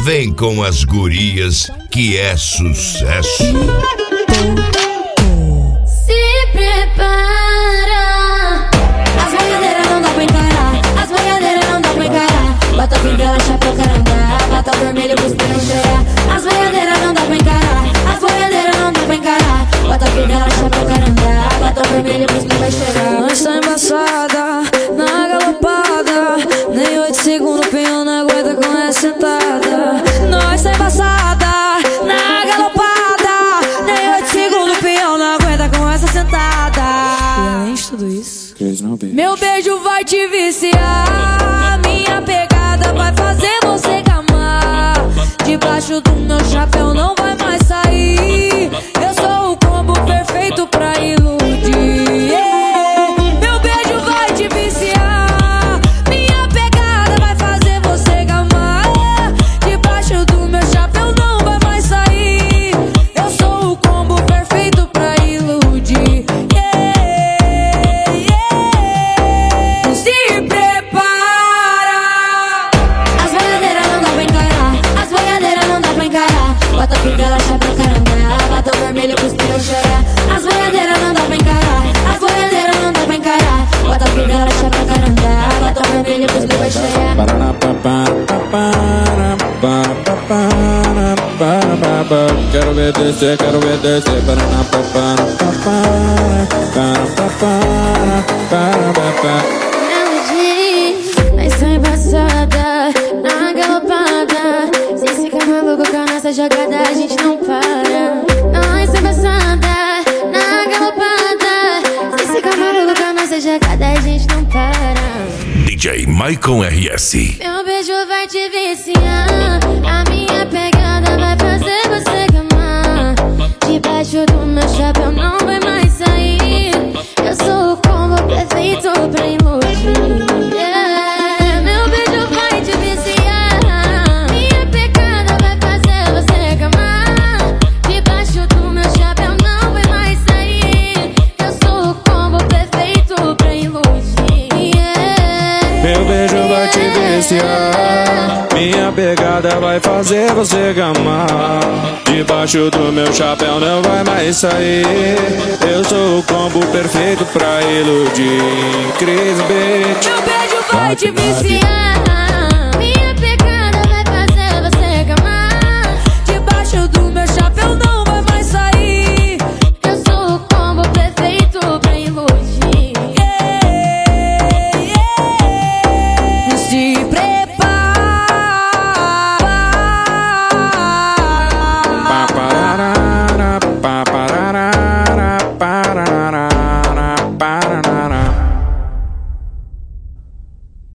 Vem com as gurias que é sucesso. Se prepara. As boiadeiras não dá pra encarar. As boiadeiras não dá pra encarar. Bota a fivela, chapéu, caranga. Bota o vermelho pros pneus cheirar. As boiadeiras não dá pra encarar. As boiadeiras não dá pra encarar. Bota a fivela, chapéu, caranga. Bota o vermelho pros pneus cheirar. Nós tá embaçada, na galopada. Nem 8 segundos o pinhão não aguenta com essa sentada. Nós tá embaçada, na galopada. Nem 8 segundos o pinhão não aguenta com essa sentada. E além de tudo isso, meu beijo vai te viciar. Minha pegada vai fazer você gamar. Debaixo do meu chapéu não vai mais sair. Eu sou o combo perfeito pra iludir. Meu beijo vai te viciar. Minha pegada vai fazer você gamar. Debaixo do meu chapéu não vai mais sair. Eu sou o combo perfeito pra iludir. Se prepara. As boiadeiras não dá pra encarar. As boiadeiras não dá pra encarar. Bota a fivela, chapéu, caranga. Bota o vermelho pros pneus cheirar. As boiadeiras não dá pra encarar. As boiadeiras não dá pra encarar. Bota a fivela, chapéu, caranga. Bota o vermelho pros pneus cheirar. Quero ver descer, quero ver descer. Nós tá embaçada, na galopada. Se fica maluco com a nossa jogada, a gente não para. Nós tá embaçada, na galopada. Se fica maluco com a nossa jogada, a gente não para. DJ Maicon RS. Meu beijo vai te viciar. A minha pegada vai fazer você gamar. Debaixo do meu chapéu não vai mais sair. Eu sou o combo perfeito pra iludir. Meu beijo vai te viciar. Minha pegada vai fazer você gamar. Debaixo do meu chapéu não vai mais sair. Eu sou o combo perfeito pra iludir. Meu beijo vai te viciar. Minha pegada vai fazer você gamar. Debaixo do meu chapéu não vai mais sair. Eu sou o combo perfeito pra iludir. Chris Beat. Meu beijo vai te viciar.